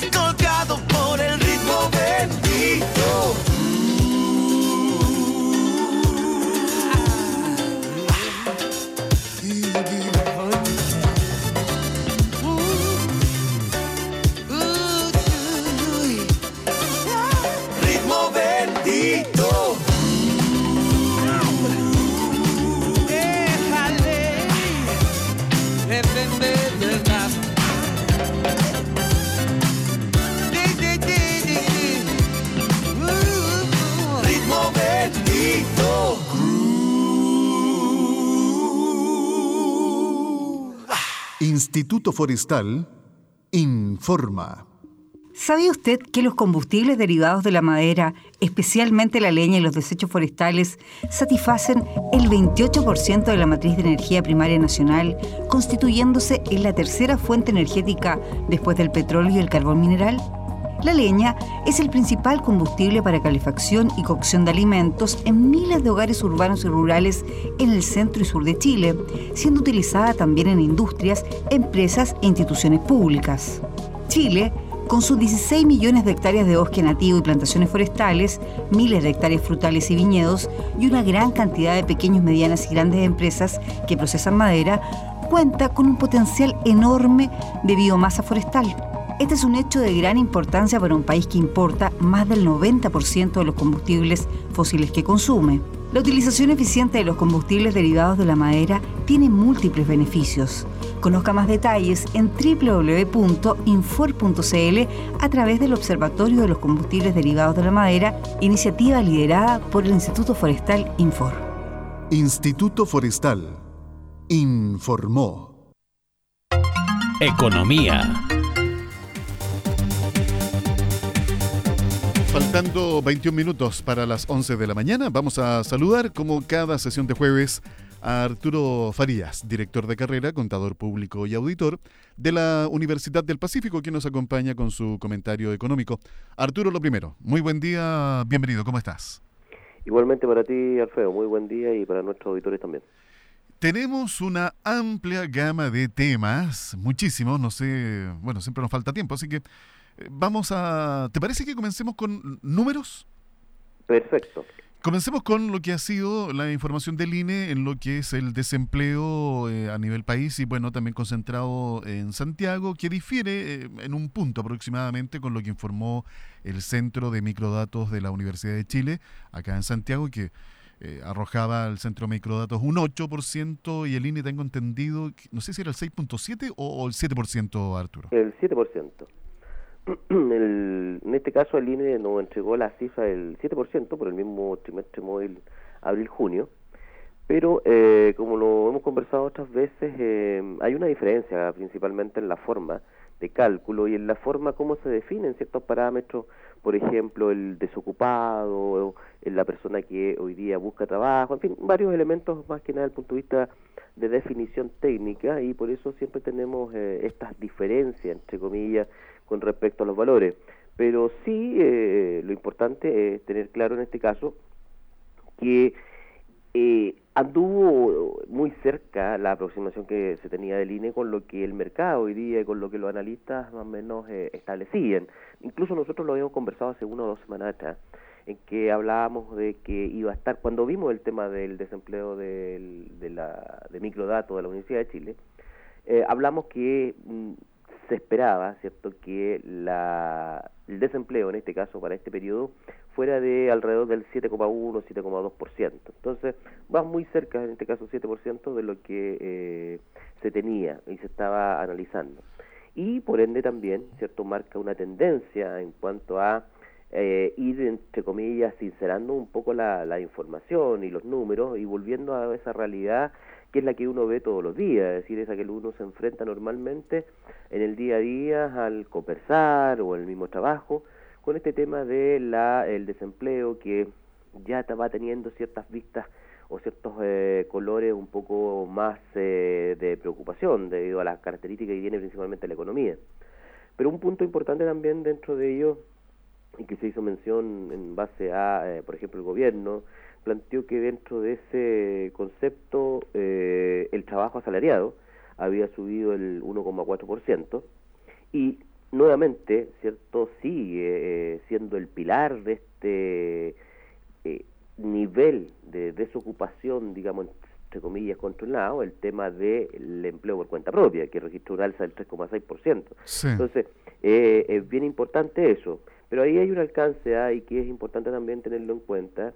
B: Instituto Forestal informa.
K: ¿Sabía usted que los combustibles derivados de la madera, especialmente la leña y los desechos forestales, satisfacen el veintiocho por ciento de la matriz de energía primaria nacional, constituyéndose en la tercera fuente energética después del petróleo y el carbón mineral? La leña es el principal combustible para calefacción y cocción de alimentos en miles de hogares urbanos y rurales en el centro y sur de Chile, siendo utilizada también en industrias, empresas e instituciones públicas. Chile, con sus dieciséis millones de hectáreas de bosque nativo y plantaciones forestales, miles de hectáreas frutales y viñedos y una gran cantidad de pequeñas, medianas y grandes empresas que procesan madera, cuenta con un potencial enorme de biomasa forestal. Este es un hecho de gran importancia para un país que importa más del noventa por ciento de los combustibles fósiles que consume. La utilización eficiente de los combustibles derivados de la madera tiene múltiples beneficios. Conozca más detalles en doble u doble u doble u punto infor punto c l a través del Observatorio de los Combustibles Derivados de la Madera, iniciativa liderada por el Instituto Forestal Infor.
B: Instituto Forestal informó.
A: Economía.
B: Faltando veintiún minutos para las once de la mañana, vamos a saludar, como cada sesión de jueves, a Arturo Farías, director de carrera, contador público y auditor de la Universidad del Pacífico, quien nos acompaña con su comentario económico. Arturo, lo primero, muy buen día, bienvenido, ¿cómo estás?
L: Igualmente para ti, Alfredo, muy buen día, y para nuestros auditores también.
B: Tenemos una amplia gama de temas, muchísimos, no sé, bueno, siempre nos falta tiempo, así que vamos a... ¿Te parece que comencemos con números?
L: Perfecto.
B: Comencemos con lo que ha sido la información del I N E en lo que es el desempleo eh, a nivel país y bueno, también concentrado en Santiago, que difiere eh, en un punto aproximadamente con lo que informó el Centro de Microdatos de la Universidad de Chile, acá en Santiago, que eh, arrojaba al Centro de Microdatos un ocho por ciento y el I N E, tengo entendido, no sé si era el seis punto siete o, o el siete por ciento, Arturo.
L: El siete por ciento. El, en este caso el I N E nos entregó la cifra del siete por ciento por el mismo trimestre móvil abril-junio, pero eh, como lo hemos conversado otras veces, eh, hay una diferencia principalmente en la forma de cálculo y en la forma como se definen ciertos parámetros, por ejemplo el desocupado, la persona que hoy día busca trabajo, en fin, varios elementos más que nada desde el punto de vista de definición técnica, y por eso siempre tenemos eh, estas diferencias, entre comillas, con respecto a los valores. Pero sí, eh, lo importante es tener claro en este caso que eh, anduvo muy cerca la aproximación que se tenía del I N E con lo que el mercado hoy día y con lo que los analistas más o menos eh, establecían. Incluso nosotros lo habíamos conversado hace una o dos semanas atrás, en que hablábamos de que iba a estar, cuando vimos el tema del desempleo del, de, la, de microdatos de la Universidad de Chile, eh, hablamos que mm, se esperaba, ¿cierto?, que la, el desempleo, en este caso para este periodo, fuera de alrededor del siete coma uno, siete coma dos por ciento. Entonces, va muy cerca, en este caso siete por ciento, de lo que eh, se tenía y se estaba analizando. Y por ende también, ¿cierto?, marca una tendencia en cuanto a eh, ir, entre comillas, sincerando un poco la, la información y los números y volviendo a esa realidad que es la que uno ve todos los días, es decir, esa que uno se enfrenta normalmente en el día a día al conversar o en el mismo trabajo, con este tema de la el desempleo que ya va teniendo ciertas vistas o ciertos eh, colores un poco más eh, de preocupación debido a las características que tiene principalmente la economía. Pero un punto importante también dentro de ello, y que se hizo mención en base a, eh, por ejemplo, el gobierno, planteó que dentro de ese concepto eh, el trabajo asalariado había subido el uno coma cuatro por ciento y nuevamente, ¿cierto?, sigue eh, siendo el pilar de este eh, nivel de desocupación, digamos, entre comillas, controlado, el tema del empleo por cuenta propia, que registró un alza del tres coma seis por ciento. Sí. Entonces, eh, es bien importante eso, pero ahí hay un alcance, ¿eh? Y que es importante también tenerlo en cuenta,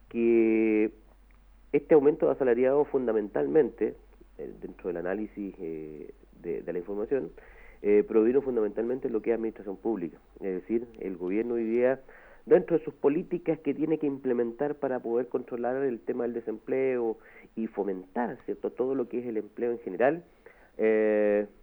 L: que este aumento de asalariado fundamentalmente, eh, dentro del análisis eh, de, de la información, eh, provino fundamentalmente lo que es administración pública, es decir, el gobierno hoy día, dentro de sus políticas que tiene que implementar para poder controlar el tema del desempleo y fomentar, ¿cierto?, todo lo que es el empleo en general, eh,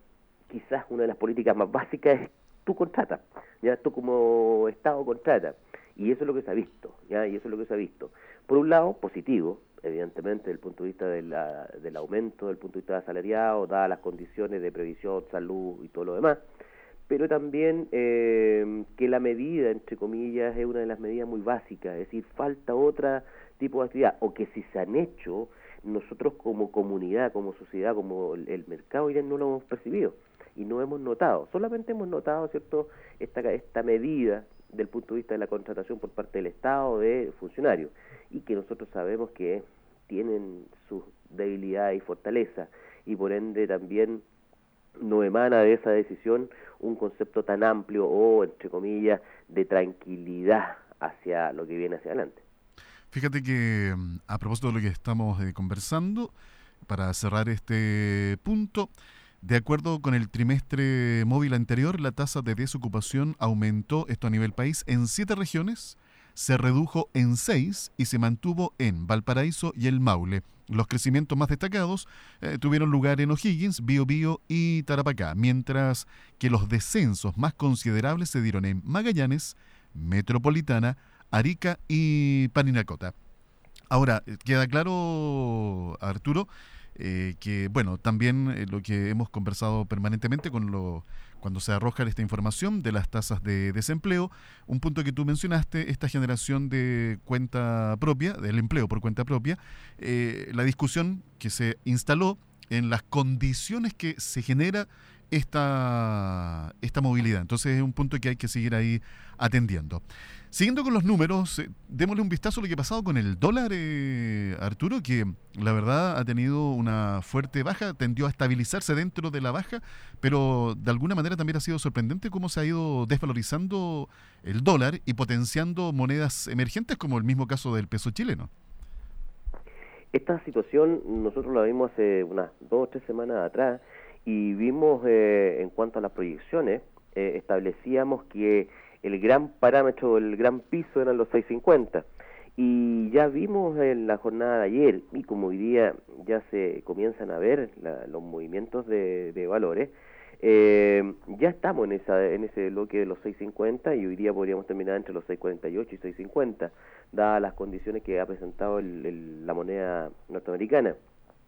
L: quizás una de las políticas más básicas es tú contratas, ya tú como Estado contratas, y eso es lo que se ha visto, ya y eso es lo que se ha visto. Por un lado, positivo, evidentemente, desde el punto de vista de la, del aumento, desde el punto de vista de asalariado, dadas las condiciones de previsión, salud y todo lo demás, pero también eh, que la medida, entre comillas, es una de las medidas muy básicas, es decir, falta otro tipo de actividad, o que si se han hecho, nosotros como comunidad, como sociedad, como el, el mercado, ya no lo hemos percibido y no hemos notado, solamente hemos notado, ¿cierto?, esta, esta medida del punto de vista de la contratación por parte del Estado de funcionarios, y que nosotros sabemos que tienen sus debilidades y fortalezas, y por ende también no emana de esa decisión un concepto tan amplio o, entre comillas, de tranquilidad hacia lo que viene hacia adelante.
B: Fíjate que a propósito de lo que estamos eh, conversando, para cerrar este punto, de acuerdo con el trimestre móvil anterior, la tasa de desocupación aumentó, esto a nivel país, en siete regiones, se redujo en seis y se mantuvo en Valparaíso y el Maule. Los crecimientos más destacados eh, tuvieron lugar en O'Higgins, Biobío y Tarapacá, mientras que los descensos más considerables se dieron en Magallanes, Metropolitana, Arica y Parinacota. Ahora, queda claro, Arturo, eh, que, bueno, también eh, lo que hemos conversado permanentemente con lo, cuando se arroja esta información de las tasas de desempleo, un punto que tú mencionaste, esta generación de cuenta propia, del empleo por cuenta propia, eh, la discusión que se instaló en las condiciones que se genera esta, esta movilidad. Entonces es un punto que hay que seguir ahí atendiendo. Siguiendo con los números, eh, démosle un vistazo a lo que ha pasado con el dólar, eh, Arturo, que la verdad ha tenido una fuerte baja, tendió a estabilizarse dentro de la baja, pero de alguna manera también ha sido sorprendente cómo se ha ido desvalorizando el dólar y potenciando monedas emergentes, como el mismo caso del peso chileno.
L: Esta situación nosotros la vimos hace unas dos o tres semanas atrás, y vimos eh, en cuanto a las proyecciones, eh, establecíamos que el gran parámetro, el gran piso eran los seis cincuenta, y ya vimos en la jornada de ayer, y como hoy día ya se comienzan a ver la, los movimientos de, de valores, eh, ya estamos en esa en ese bloque de los seis cincuenta, y hoy día podríamos terminar entre los seis cuarenta y ocho y seis cincuenta, dadas las condiciones que ha presentado el, el, la moneda norteamericana.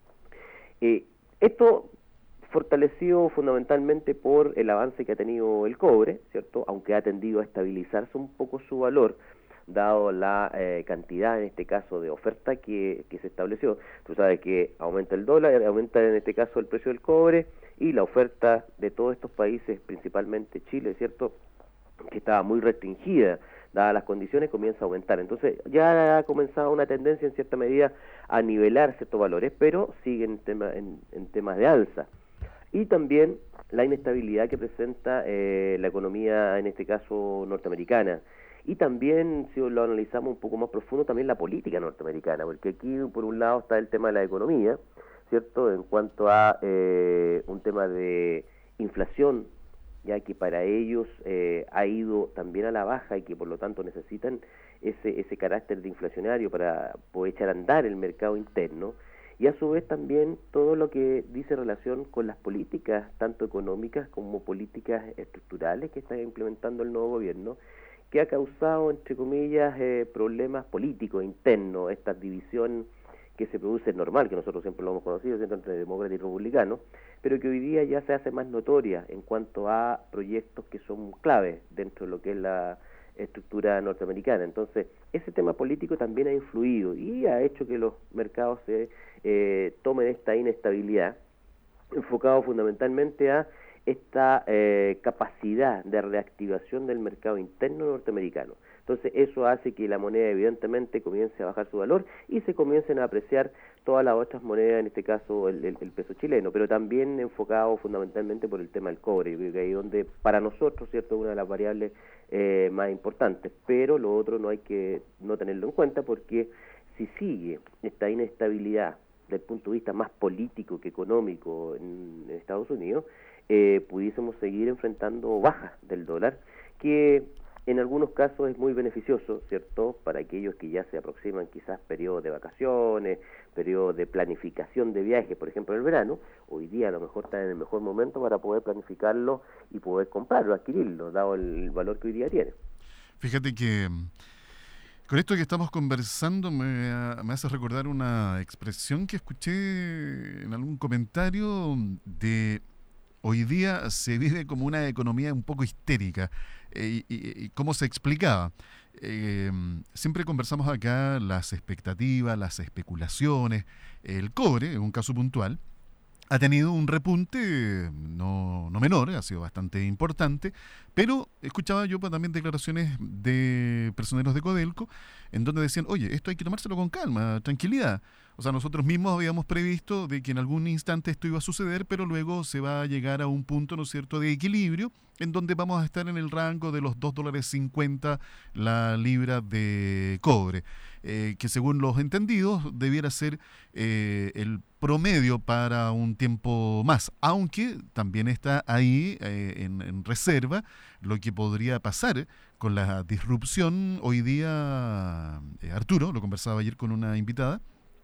L: Eh, esto fortalecido fundamentalmente por el avance que ha tenido el cobre, ¿cierto?, aunque ha tendido a estabilizarse un poco su valor, dado la eh, cantidad, en este caso, de oferta que, que se estableció. Tú sabes que aumenta el dólar, aumenta en este caso el precio del cobre, y la oferta de todos estos países, principalmente Chile, ¿cierto?, que estaba muy restringida, dadas las condiciones, comienza a aumentar. Entonces ya ha comenzado una tendencia en cierta medida a nivelar ciertos valores, pero siguen en, tema, en, en temas de alza. Y también la inestabilidad que presenta eh, la economía, en este caso norteamericana. Y también, si lo analizamos un poco más profundo, también la política norteamericana, porque aquí por un lado está el tema de la economía, ¿cierto?, en cuanto a eh, un tema de inflación, ya que para ellos eh, ha ido también a la baja y que por lo tanto necesitan ese, ese carácter de inflacionario para poder echar a andar el mercado interno. Y a su vez también todo lo que dice relación con las políticas, tanto económicas como políticas estructurales que está implementando el nuevo gobierno, que ha causado, entre comillas, eh, problemas políticos internos, esta división que se produce normal, que nosotros siempre lo hemos conocido, ¿cierto?, entre demócratas y republicanos, pero que hoy día ya se hace más notoria en cuanto a proyectos que son claves dentro de lo que es la estructura norteamericana. Entonces, ese tema político también ha influido y ha hecho que los mercados se eh, tomen esta inestabilidad, enfocado fundamentalmente a esta eh, capacidad de reactivación del mercado interno norteamericano. Entonces, eso hace que la moneda evidentemente comience a bajar su valor y se comiencen a apreciar todas las otras monedas, en este caso el, el, el peso chileno, pero también enfocado fundamentalmente por el tema del cobre. Yo creo que ahí es donde para nosotros, cierto, es una de las variables eh, más importantes, pero lo otro no hay que no tenerlo en cuenta, porque si sigue esta inestabilidad desde el punto de vista más político que económico en, en Estados Unidos, eh, pudiésemos seguir enfrentando bajas del dólar, que En algunos casos es muy beneficioso, ¿cierto?, para aquellos que ya se aproximan quizás periodos de vacaciones, periodos de planificación de viajes, por ejemplo, en el verano. Hoy día a lo mejor está en el mejor momento para poder planificarlo y poder comprarlo, adquirirlo, dado el valor que hoy día tiene.
B: Fíjate que con esto que estamos conversando me, me hace recordar una expresión que escuché en algún comentario de hoy día se vive como una economía un poco histérica. Eh, y, y, y cómo se explicaba. Eh, siempre conversamos acá las expectativas, las especulaciones. El cobre, en un caso puntual, ha tenido un repunte no, no menor, ha sido bastante importante, pero escuchaba yo también declaraciones de personeros de Codelco en donde decían, oye, esto hay que tomárselo con calma, tranquilidad. O sea, nosotros mismos habíamos previsto de que en algún instante esto iba a suceder, pero luego se va a llegar a un punto, ¿no es cierto?, de equilibrio, en donde vamos a estar en el rango de los dos dólares cincuenta la libra de cobre, eh, que según los entendidos debiera ser eh, el promedio para un tiempo más, aunque también está ahí eh, en, en reserva lo que podría pasar con la disrupción hoy día, eh, Arturo, lo conversaba ayer con una invitada,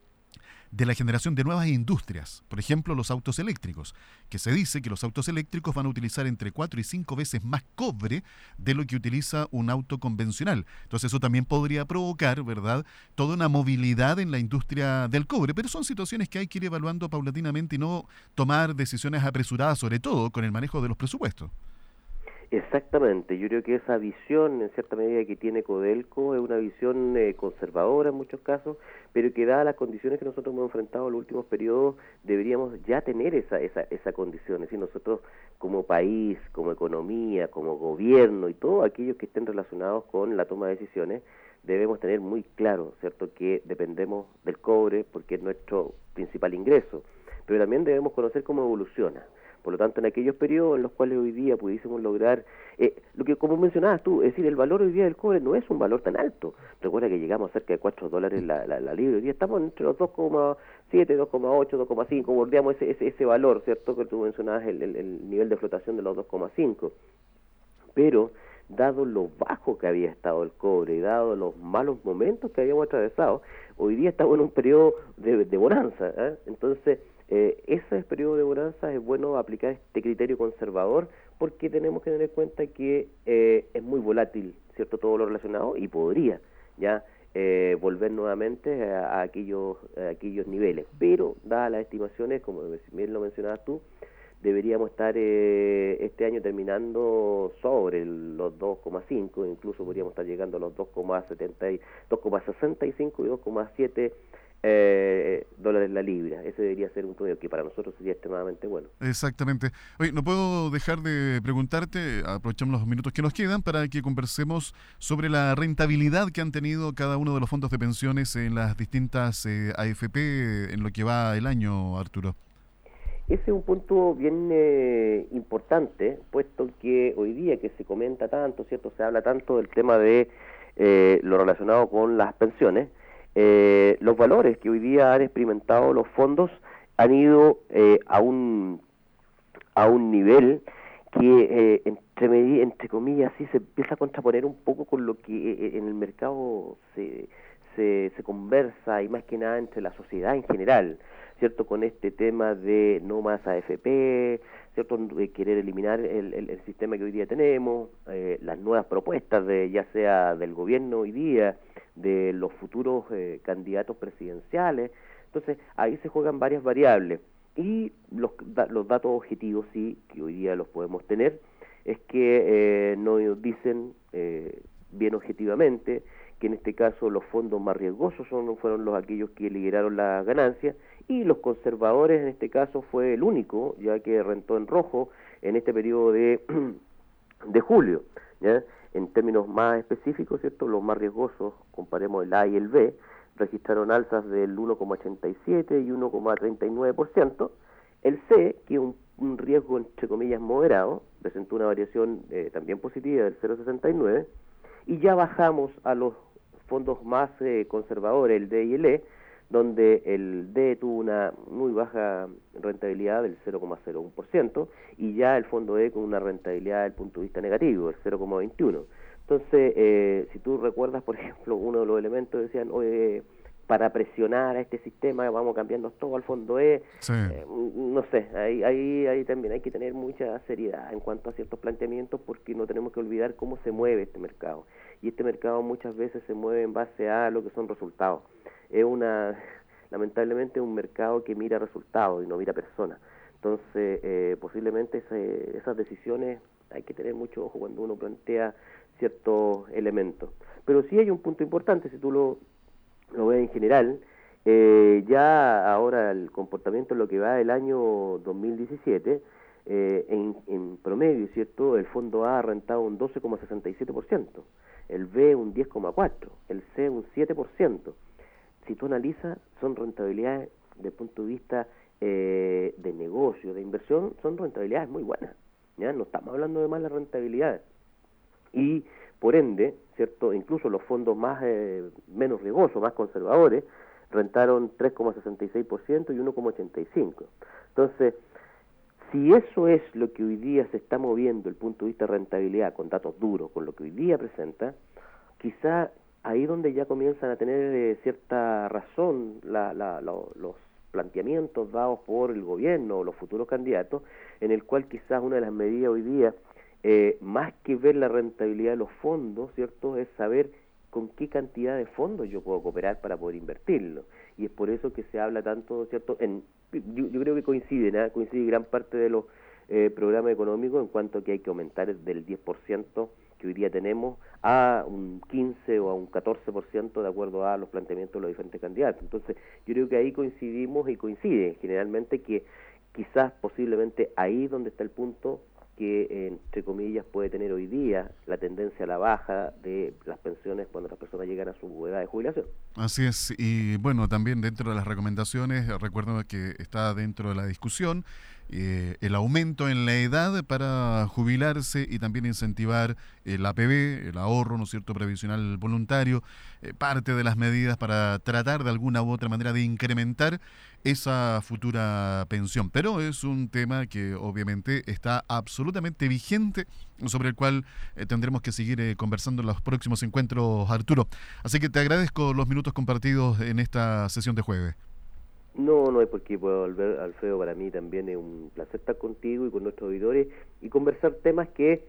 B: de la generación de nuevas industrias, por ejemplo los autos eléctricos, que se dice que los autos eléctricos van a utilizar entre cuatro y cinco veces más cobre de lo que utiliza un auto convencional. Entonces eso también podría provocar, ¿verdad?, toda una movilidad en la industria del cobre, pero son situaciones que hay que ir evaluando paulatinamente y no tomar decisiones apresuradas, sobre todo con el manejo de los presupuestos.
L: Exactamente, yo creo que esa visión, en cierta medida, que tiene Codelco es una visión eh, conservadora en muchos casos, pero que dadas las condiciones que nosotros hemos enfrentado en los últimos periodos, deberíamos ya tener esa esa esa condición. Es decir, nosotros como país, como economía, como gobierno y todos aquellos que estén relacionados con la toma de decisiones, debemos tener muy claro, ¿cierto?, que dependemos del cobre porque es nuestro principal ingreso, pero también debemos conocer cómo evoluciona. Por lo tanto, en aquellos periodos en los cuales hoy día pudiésemos lograr, eh, lo que como mencionabas tú, es decir, el valor hoy día del cobre no es un valor tan alto. Recuerda que llegamos a cerca de cuatro dólares la, la, la libra, hoy día estamos entre los dos coma siete, dos coma ocho, dos coma cinco, bordeamos ese, ese, ese valor, ¿cierto?, que tú mencionabas, el, el, el nivel de flotación de los dos coma cinco. Pero, dado lo bajo que había estado el cobre y dado los malos momentos que habíamos atravesado, hoy día estamos en un periodo de, de bonanza, ¿eh? Entonces, Eh, ese periodo de bonanza es bueno aplicar este criterio conservador porque tenemos que tener en cuenta que eh, es muy volátil, ¿cierto?, todo lo relacionado y podría ya eh, volver nuevamente a, a aquellos a aquellos niveles, pero dadas las estimaciones, como bien lo mencionabas tú, deberíamos estar eh, este año terminando sobre los dos coma cinco, incluso podríamos estar llegando a los dos coma sesenta y cinco y dos coma siete Eh, dólares la libra. Ese debería ser un promedio que para nosotros sería extremadamente bueno.
B: Exactamente. Oye, no puedo dejar de preguntarte, aprovechamos los minutos que nos quedan para que conversemos sobre la rentabilidad que han tenido cada uno de los fondos de pensiones en las distintas eh, A F P en lo que va el año, Arturo.
L: Ese es un punto bien eh, importante, puesto que hoy día que se comenta tanto, ¿cierto?, se habla tanto del tema de eh, lo relacionado con las pensiones. Eh, los valores que hoy día han experimentado los fondos han ido eh, a un a un nivel que eh, entre, entre comillas sí se empieza a contraponer un poco con lo que eh, en el mercado se, se se conversa y más que nada entre la sociedad en general, ¿cierto?, con este tema de no más A F P, ¿cierto?, de querer eliminar el, el, el sistema que hoy día tenemos, eh, las nuevas propuestas de ya sea del gobierno hoy día, de los futuros eh, candidatos presidenciales. Entonces ahí se juegan varias variables y los, da, los datos objetivos sí que hoy día los podemos tener es que eh, nos dicen eh, bien objetivamente que en este caso los fondos más riesgosos son, fueron los aquellos que lideraron la ganancia y los conservadores en este caso fue el único ya que rentó en rojo en este periodo de, de julio, ¿ya? En términos más específicos, ¿cierto?, los más riesgosos, comparemos el A y el B, registraron alzas del uno coma ochenta y siete y uno coma treinta y nueve por ciento. El C, que es un, un riesgo entre comillas moderado, presentó una variación eh, también positiva del cero coma sesenta y nueve, y ya bajamos a los fondos más eh, conservadores, el D y el E, donde el D tuvo una muy baja rentabilidad del cero coma cero uno por ciento y ya el fondo E con una rentabilidad desde el punto de vista negativo, del cero coma veintiuno por ciento. Entonces, eh, si tú recuerdas, por ejemplo, uno de los elementos decían, oye, para presionar a este sistema vamos cambiando todo al fondo E,
B: sí.
L: eh, no sé, ahí, ahí, ahí también hay que tener mucha seriedad en cuanto a ciertos planteamientos, porque no tenemos que olvidar cómo se mueve este mercado, y este mercado muchas veces se mueve en base a lo que son resultados. Es una, lamentablemente, un mercado que mira resultados y no mira personas. Entonces, eh, posiblemente ese, esas decisiones hay que tener mucho ojo cuando uno plantea ciertos elementos. Pero sí hay un punto importante, si tú lo, lo ves en general, eh, ya ahora el comportamiento en lo que va del año dos mil diecisiete, eh, en, en promedio, ¿cierto? El fondo A ha rentado un doce coma sesenta y siete por ciento, el B un diez coma cuatro por ciento, el C un siete por ciento. Si tú analizas, son rentabilidades desde el punto de vista eh, de negocio, de inversión, son rentabilidades muy buenas, ¿ya? No estamos hablando de malas rentabilidades. Y por ende, ¿cierto? Incluso los fondos más eh, menos riesgosos, más conservadores, rentaron tres coma sesenta y seis por ciento y uno coma ochenta y cinco por ciento. Entonces, si eso es lo que hoy día se está moviendo el punto de vista de rentabilidad, con datos duros, con lo que hoy día presenta, quizá ahí donde ya comienzan a tener eh, cierta razón la, la, la, los planteamientos dados por el gobierno o los futuros candidatos, en el cual quizás una de las medidas hoy día, Eh, más que ver la rentabilidad de los fondos, ¿cierto?, es saber con qué cantidad de fondos yo puedo cooperar para poder invertirlo. Y es por eso que se habla tanto, ¿cierto? En, yo, yo creo que coinciden, ¿eh? coincide gran parte de los eh, programas económicos en cuanto a que hay que aumentar del diez por ciento que hoy día tenemos a un quince o a un catorce por ciento de acuerdo a los planteamientos de los diferentes candidatos. Entonces, yo creo que ahí coincidimos y coincide generalmente que quizás posiblemente ahí donde está el punto que, entre comillas, puede tener hoy día la tendencia a la baja de las pensiones cuando las personas llegan a su edad de jubilación.
B: Así es, y bueno, también dentro de las recomendaciones, recuerdo que está dentro de la discusión eh, el aumento en la edad para jubilarse y también incentivar el A P B, el ahorro, ¿no es cierto?, previsional voluntario, eh, parte de las medidas para tratar de alguna u otra manera de incrementar esa futura pensión. Pero es un tema que obviamente está absolutamente vigente, sobre el cual eh, tendremos que seguir eh, conversando en los próximos encuentros, Arturo. Así que te agradezco los minutos compartidos en esta sesión de jueves.
L: No, no hay por qué volver, Alfredo. Para mí también es un placer estar contigo y con nuestros auditores y conversar temas que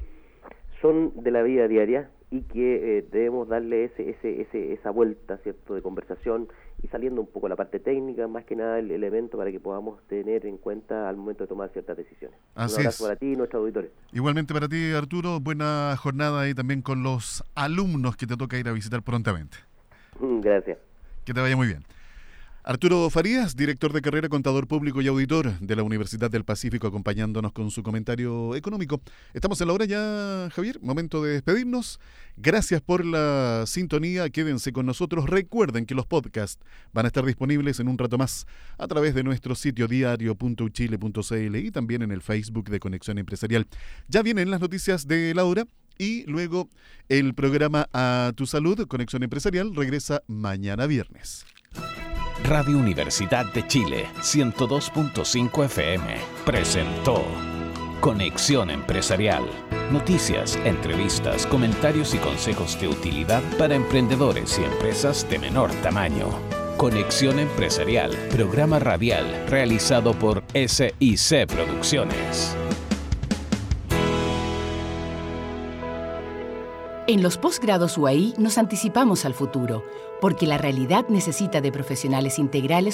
L: son de la vida diaria y que eh, debemos darle ese, ese, ese, esa vuelta, ¿cierto?, de conversación, y saliendo un poco la parte técnica, más que nada el elemento para que podamos tener en cuenta al momento de tomar ciertas decisiones.
B: Así
L: un abrazo
B: es.
L: Para ti y nuestros auditores.
B: Igualmente para ti, Arturo, buena jornada y también con los alumnos que te toca ir a visitar prontamente.
L: Gracias.
B: Que te vaya muy bien. Arturo Farías, director de carrera, contador público y auditor de la Universidad del Pacífico, acompañándonos con su comentario económico. Estamos en la hora ya, Javier, momento de despedirnos. Gracias por la sintonía, quédense con nosotros. Recuerden que los podcasts van a estar disponibles en un rato más a través de nuestro sitio diario punto uchile punto cl y también en el Facebook de Conexión Empresarial. Ya vienen las noticias de la hora y luego el programa A Tu Salud, Conexión Empresarial, regresa mañana viernes.
A: Radio Universidad de Chile, ciento dos punto cinco F M, presentó Conexión Empresarial. Noticias, entrevistas, comentarios y consejos de utilidad para emprendedores y empresas de menor tamaño. Conexión Empresarial, programa radial realizado por S I C Producciones.
M: En los posgrados U A I nos anticipamos al futuro, porque la realidad necesita de profesionales integrales